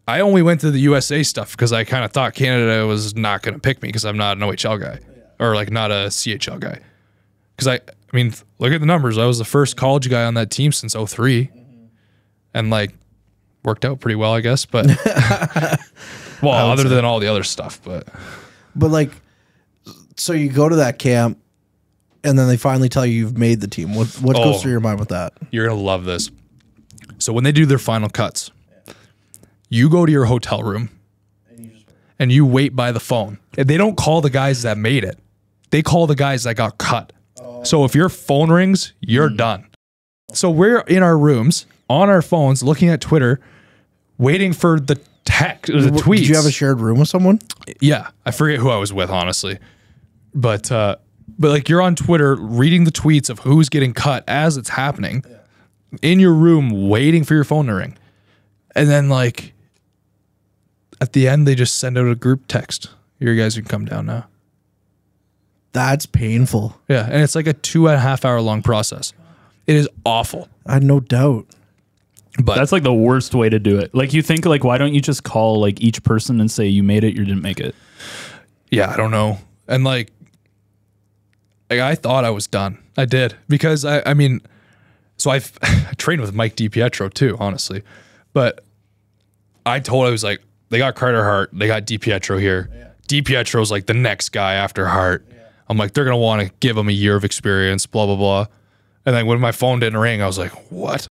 I only went to the USA stuff because I kind of thought Canada was not going to pick me because I'm not an OHL guy or like not a CHL guy. Because I mean, look at the numbers. I was the first college guy on that team since 03 and like worked out pretty well, I guess. But well, other than all the other stuff, but like, so you go to that camp and then they finally tell you you've made the team. What goes through your mind with that? You're going to love this. So when they do their final cuts, you go to your hotel room and you wait by the phone. And they don't call the guys that made it. They call the guys that got cut. So if your phone rings, you're done. So we're in our rooms on our phones looking at Twitter, waiting for the text, the tweets. Did you have a shared room with someone? Yeah. I forget who I was with, honestly. But like you're on Twitter reading the tweets of who's getting cut as it's happening in your room waiting for your phone to ring. And then like at the end, they just send out a group text. You guys can come down now. That's painful. Yeah. And it's like a 2.5 hour long process. It is awful. I had no doubt. But that's like the worst way to do it. Like you think like, why don't you just call like each person and say you made it, you didn't make it? Yeah, I don't know. And like I thought I was done. I did because I mean, so I trained with Mike DiPietro too, honestly. But I was like, they got Carter Hart, they got DiPietro here. Yeah. DiPietro's like the next guy after Hart. Yeah. I'm like, they're going to want to give him a year of experience, blah, blah, blah. And then when my phone didn't ring, I was like, what?